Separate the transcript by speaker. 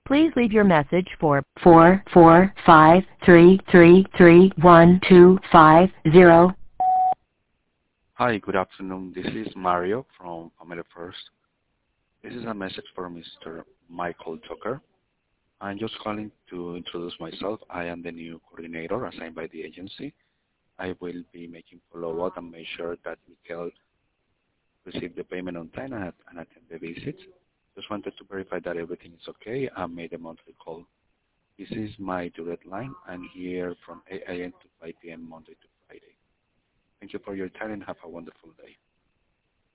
Speaker 1: Please leave your message for 445333125.
Speaker 2: Hi, good afternoon. This is Mario from Family First. This is a message for Mr. Michael Tucker. I'm just calling to introduce myself. I am the new coordinator assigned by the agency. I will be making follow-up and make sure that Michael received the payment on time and attend the visits. Just wanted to verify that everything is okay and made a monthly call. This is my direct line. I'm here from 8 a.m. to 5 p.m. Monday to Friday. Thank you for your time and have a wonderful day.